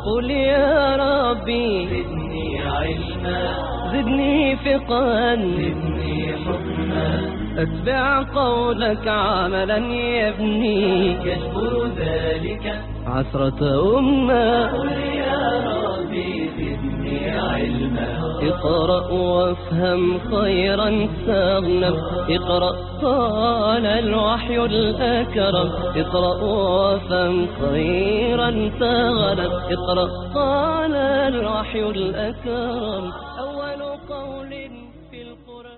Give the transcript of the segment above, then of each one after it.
قل يا ربي زدني علما، زدني فقها، زدني حكما، أتبع قولك عملا يبني يجبر ذلك عثرة أمة. قل يا ربي زدني علما، اقرأ وافهم خيرا تغنم، اقرأ قال الوحي الأكرم، اقرأ وافهم خيرا تغنم، اقرأ قال الوحي الأكرم أول قول في القرآن.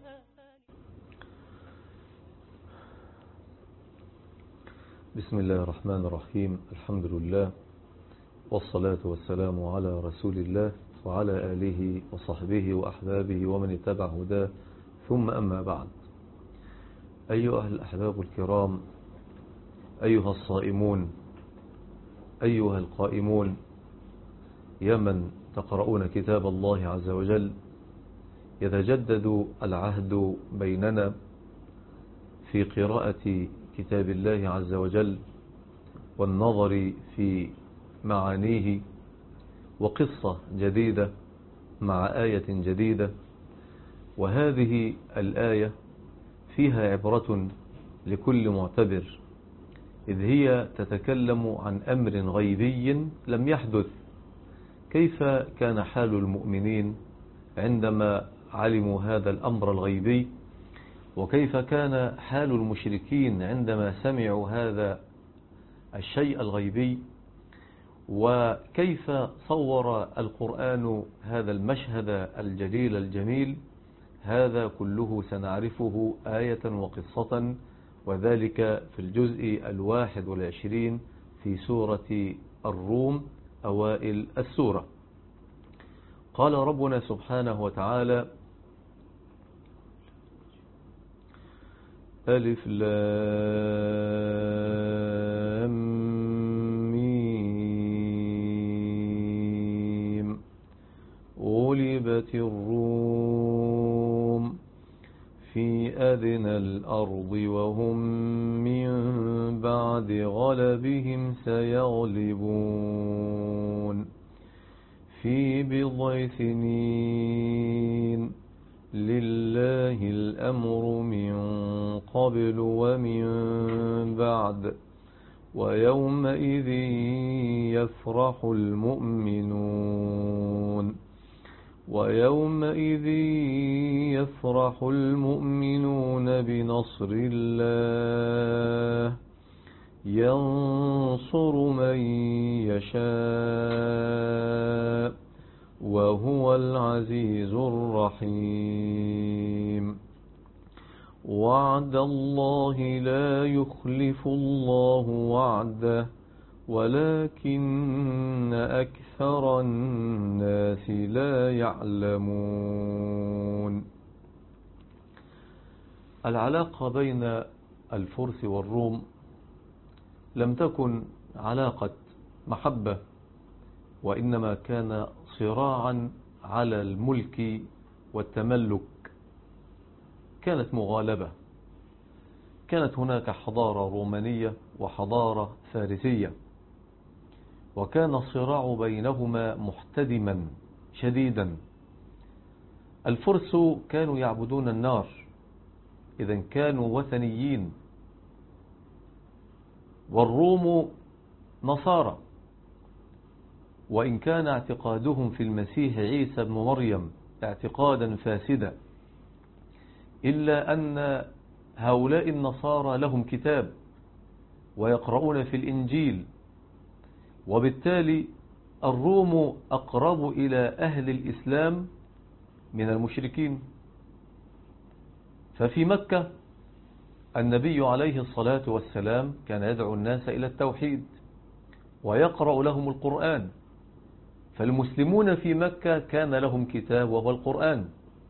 بسم الله الرحمن الرحيم. الحمد لله والصلاة والسلام على رسول الله وعلى آله وصحبه وأحبابه ومن اتبع هداه، ثم أما بعد. أيها الأحباب الكرام، أيها الصائمون، أيها القائمون، يا من تقرؤون كتاب الله عز وجل، يتجدد العهد بيننا في قراءة كتاب الله عز وجل والنظر في معانيه، وقصة جديدة مع آية جديدة. وهذه الآية فيها عبرة لكل معتبر، إذ هي تتكلم عن أمر غيبي لم يحدث. كيف كان حال المؤمنين عندما علموا هذا الأمر الغيبي، وكيف كان حال المشركين عندما سمعوا هذا الشيء الغيبي، وكيف صور القرآن هذا المشهد الجليل الجميل. هذا كله سنعرفه آية وقصة، وذلك في الجزء 21 في سورة الروم أوائل السورة. قال ربنا سبحانه وتعالى: ألف لام ميم، غلبت الروم في أدنى الأرض وهم من بعد غلبهم سيغلبون في بضع سنين، لله الأمر من قبل ومن بعد، ويومئذ يفرح المؤمنون بنصر الله، ينصر من يشاء وهو العزيز الرحيم. وعد الله لا يخلف الله وعده ولكن أكثر الناس لا يعلمون. العلاقة بين الفرس والروم لم تكن علاقة محبة، وإنما كان صراعا على الملك والتملك. كانت مغالبة، كانت هناك حضارة رومانية وحضارة فارسية، وكان الصراع بينهما محتدما شديدا. الفرس كانوا يعبدون النار، إذن كانوا وثنيين، والروم نصارى، وإن كان اعتقادهم في المسيح عيسى بن مريم اعتقادا فاسدا، إلا أن هؤلاء النصارى لهم كتاب ويقرؤون في الإنجيل، وبالتالي الروم أقرب إلى أهل الإسلام من المشركين. ففي مكة النبي عليه الصلاة والسلام كان يدعو الناس إلى التوحيد ويقرأ لهم القرآن، فالمسلمون في مكة كان لهم كتاب وهو القرآن.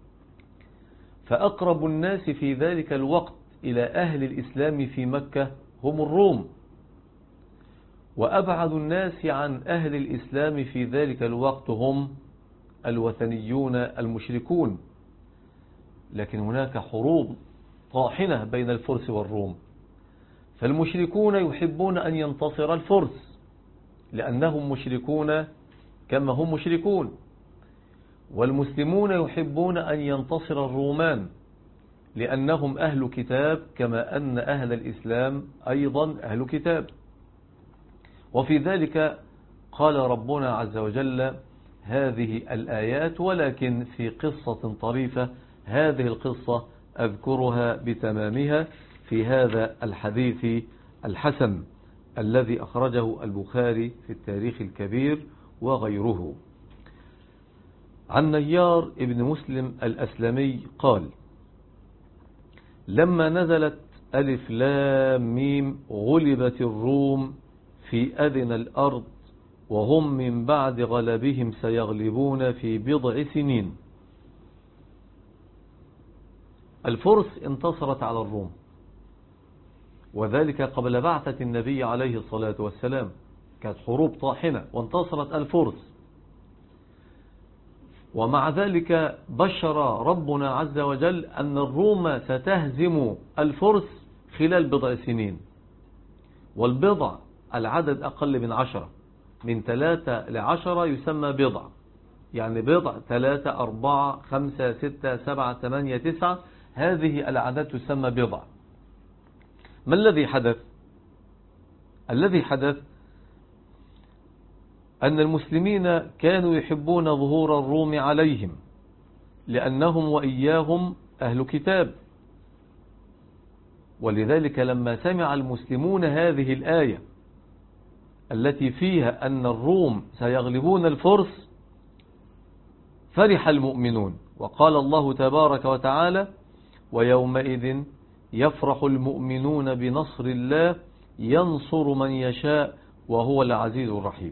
فأقرب الناس في ذلك الوقت إلى أهل الإسلام في مكة هم الروم، وأبعد الناس عن أهل الإسلام في ذلك الوقت هم الوثنيون المشركون. لكن هناك حروب طاحنة بين الفرس والروم، فالمشركون يحبون أن ينتصر الفرس لأنهم مشركون كما هم مشركون، والمسلمون يحبون أن ينتصر الرومان لأنهم أهل كتاب كما أن أهل الإسلام أيضا أهل كتاب. وفي ذلك قال ربنا عز وجل هذه الآيات، ولكن في قصة طريفة. هذه القصة أذكرها بتمامها في هذا الحديث الحسن الذي أخرجه البخاري في التاريخ الكبير وغيره. عن نيار ابن مسلم الأسلمي قال: لما نزلت ألف لام ميم غلبت الروم في أدنى الأرض وهم من بعد غلبهم سيغلبون في بضع سنين. الفرس انتصرت على الروم، وذلك قبل بعثة النبي عليه الصلاة والسلام، كانت حروب طاحنة وانتصرت الفرس. ومع ذلك بشر ربنا عز وجل أن الروم ستهزم الفرس خلال بضع سنين. والبضع العدد أقل من 10، من 3 ل10 يسمى بضع، يعني بضع 3 4 5 6 7 8 9، هذه الأعداد تسمى بضع. ما الذي حدث؟ الذي حدث أن المسلمين كانوا يحبون ظهور الروم عليهم لأنهم وإياهم أهل كتاب. ولذلك لما سمع المسلمون هذه الآية التي فيها أن الروم سيغلبون الفرس فرح المؤمنون، وقال الله تبارك وتعالى: ويومئذ يفرح المؤمنون بنصر الله ينصر من يشاء وهو العزيز الرحيم.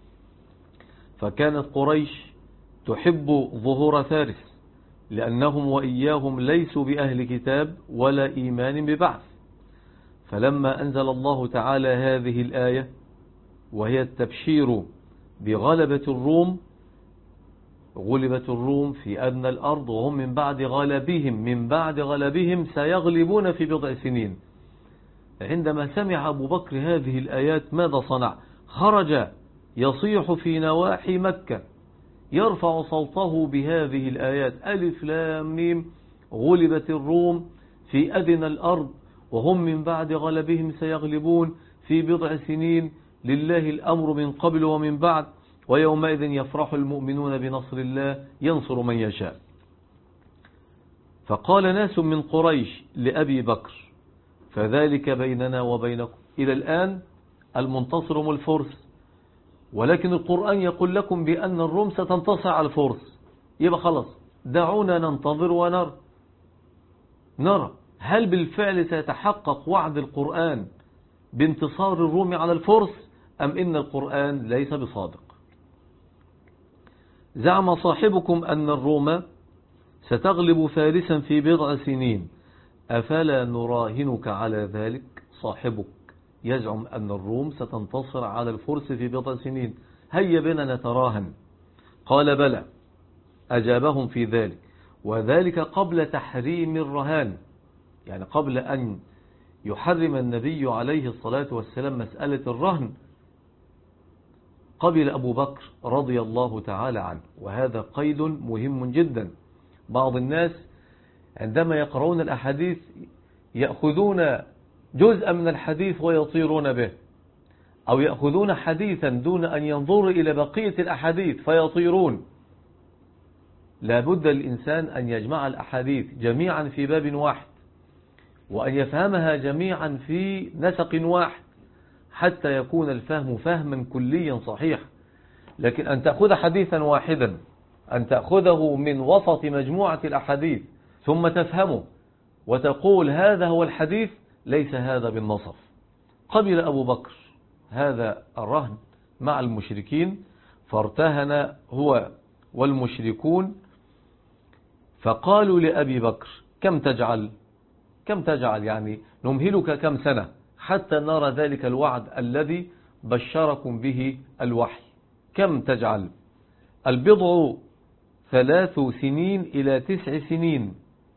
فكانت قريش تحب ظهور فارس لأنهم وإياهم ليسوا بأهل كتاب ولا إيمان ببعث. فلما أنزل الله تعالى هذه الآية وهي التبشير بغلبة الروم، غلبت الروم في أدنى الأرض وهم من بعد غلبهم سيغلبون في بضع سنين. عندما سمع أبو بكر هذه الآيات ماذا صنع؟ خرج يصيح في نواحي مكة يرفع صوته بهذه الآيات: ألف لام ميم غلبت الروم في أدنى الأرض وهم من بعد غلبهم سيغلبون في بضع سنين، لله الأمر من قبل ومن بعد، ويومئذ يفرح المؤمنون بنصر الله ينصر من يشاء. فقال ناس من قريش لأبي بكر: فذلك بيننا وبينكم، إلى الآن المنتصر هم الفرس، ولكن القرآن يقول لكم بأن الروم ستنتصر على الفرس، يبقى خلاص دعونا ننتظر نرى هل بالفعل سيتحقق وعد القرآن بانتصار الروم على الفرس أم إن القرآن ليس بصادق. زعم صاحبكم أن الروم ستغلب فارسا في بضع سنين، أفلا نراهنك على ذلك؟ صاحبك يزعم أن الروم ستنتصر على الفرس في بضع سنين، هيا بنا نتراهن. قال بلى، أجابهم في ذلك، وذلك قبل تحريم الرهان، يعني قبل أن يحرم النبي عليه الصلاة والسلام مسألة الرهن. قبل أبو بكر رضي الله تعالى عنه، وهذا قيد مهم جدا. بعض الناس عندما يقرؤون الأحاديث يأخذون جزءا من الحديث ويطيرون به، أو يأخذون حديثا دون أن ينظروا إلى بقية الأحاديث فيطيرون. لا بد الإنسان أن يجمع الأحاديث جميعا في باب واحد، وأن يفهمها جميعا في نسق واحد، حتى يكون الفهم فهما كليا صحيح. لكن أن تأخذ حديثا واحدا، أن تأخذه من وسط مجموعة الأحاديث ثم تفهمه وتقول هذا هو الحديث، ليس هذا بالنصف. قبل أبو بكر هذا الرهن مع المشركين، فارتهن هو والمشركون، فقالوا لأبي بكر: كم تجعل يعني نمهلك كم سنة حتى نرى ذلك الوعد الذي بشركم به الوحي، كم تجعل؟ البضع 3 سنين إلى 9 سنين،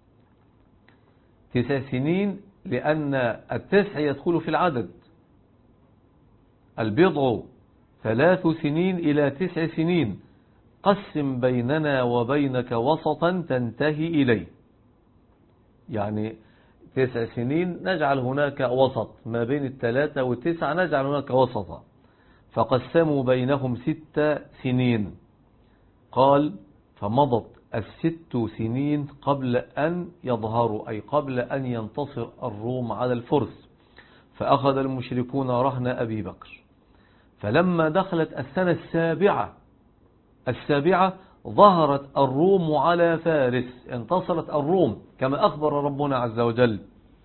9 سنين لأن 9 يدخل في العدد. البضع 3 سنين إلى 9 سنين، قسم بيننا وبينك وسطا تنتهي إليه. يعني 9 سنين نجعل هناك وسط ما بين 3 و9، نجعل هناك وسطا. فقسموا بينهم 6 سنين. قال فمضت 6 سنين قبل أن يظهروا، أي قبل أن ينتصر الروم على الفرس. فأخذ المشركون رهن أبي بكر. فلما دخلت السنة السابعة ظهرت الروم على فارس، انتصرت الروم كما أخبر ربنا عز وجل.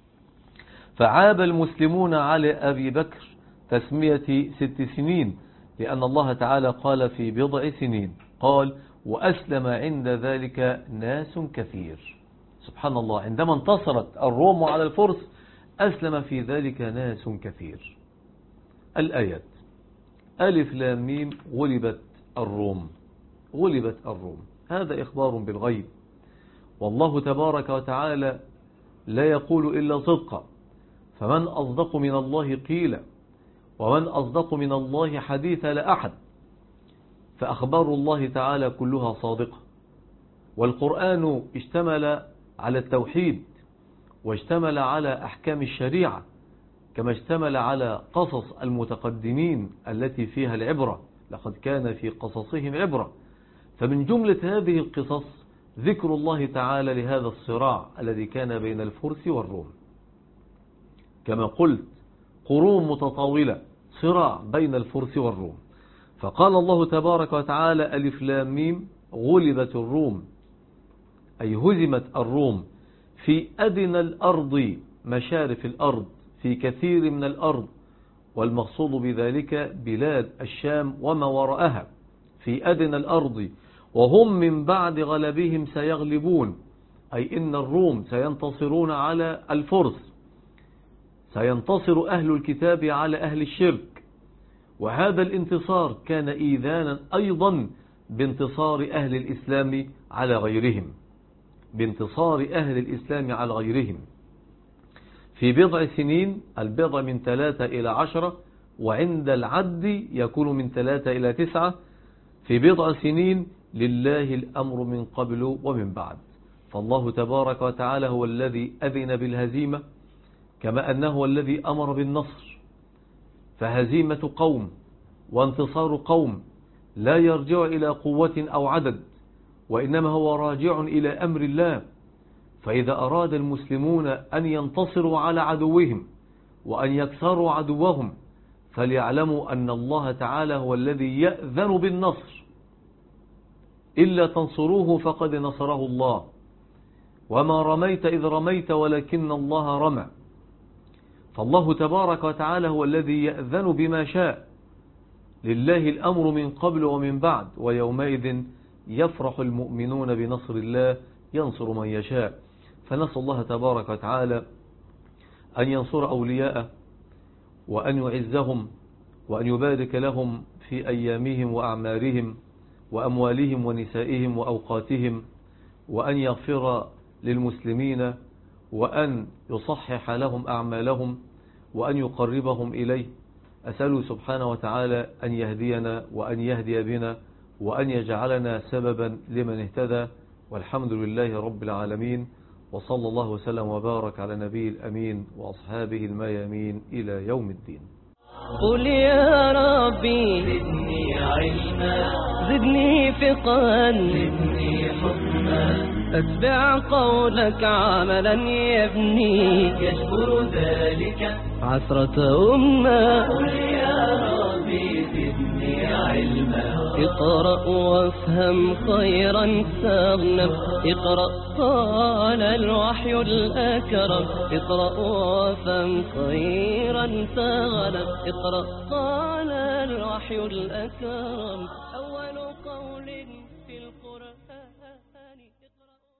فعاب المسلمون على أبي بكر تسمية 6 سنين، لأن الله تعالى قال في بضع سنين، قال وأسلم عند ذلك ناس كثير. سبحان الله، عندما انتصرت الروم على الفرس أسلم في ذلك ناس كثير. الآيات: ألف لام ميم غلبت الروم. غلبت الروم، هذا إخبار بالغيب، والله تبارك وتعالى لا يقول إلا صدقا، فمن أصدق من الله قيلا ومن أصدق من الله حديثا لا أحد. فأخبار الله تعالى كلها صادقة، والقرآن اشتمل على التوحيد، واشتمل على أحكام الشريعة، كما اشتمل على قصص المتقدمين التي فيها العبرة، لقد كان في قصصهم عبرة. فمن جملة هذه القصص ذكر الله تعالى لهذا الصراع الذي كان بين الفرس والروم. كما قلت قرون متطاولة، صراع بين الفرس والروم. فقال الله تبارك وتعالى ألف لام ميم غلبت الروم، أي هزمت الروم في أدنى الأرض، مشارف الأرض، في كثير من الأرض، والمقصود بذلك بلاد الشام وما وراءها، في أدنى الأرض، وهم من بعد غلبهم سيغلبون، أي إن الروم سينتصرون على الفرس، سينتصر أهل الكتاب على أهل الشرك. وهذا الانتصار كان إيذانا أيضا بانتصار أهل الإسلام على غيرهم، بانتصار أهل الإسلام على غيرهم. في بضع سنين، البضع من 3 إلى 10، وعند العد يكون من 3 إلى 9. في بضع سنين لله الأمر من قبل ومن بعد، فالله تبارك وتعالى هو الذي أذن بالهزيمة، كما أنه هو الذي أمر بالنصر. فهزيمة قوم وانتصار قوم لا يرجع إلى قوة أو عدد، وإنما هو راجع إلى أمر الله. فإذا أراد المسلمون أن ينتصروا على عدوهم وأن يكسروا عدوهم، فليعلموا أن الله تعالى هو الذي يأذن بالنصر. إلا تنصروه فقد نصره الله، وما رميت إذ رميت ولكن الله رمى. فالله تبارك وتعالى هو الذي يأذن بما شاء، لله الأمر من قبل ومن بعد، ويومئذ يفرح المؤمنون بنصر الله ينصر من يشاء. فنسأل الله تبارك وتعالى أن ينصر أولياءه، وأن يعزهم، وأن يبارك لهم في أيامهم وأعمارهم وأموالهم ونسائهم وأوقاتهم، وأن يغفر للمسلمين، وأن يصحح لهم أعمالهم، وأن يقربهم إليه. أسأله سبحانه وتعالى أن يهدينا وأن يهدي بنا، وأن يجعلنا سببا لمن اهتدى. والحمد لله رب العالمين، وصلى الله وسلم وبارك على نبي الأمين وأصحابه الميامين إلى يوم الدين. قل يا ربي زدني علما، زدني فقها، زدني حكما، أتبع قولك عملا يبني، يشكر ذلك عثرة أمة. قل يا ربي زدني علما، اقرأ وافهم خيرا تغنم، اقرأ قال الوحي الأكرم، اقرأ وافهم خيرا تغنم، اقرأ قال الوحي الأكرم. أول قول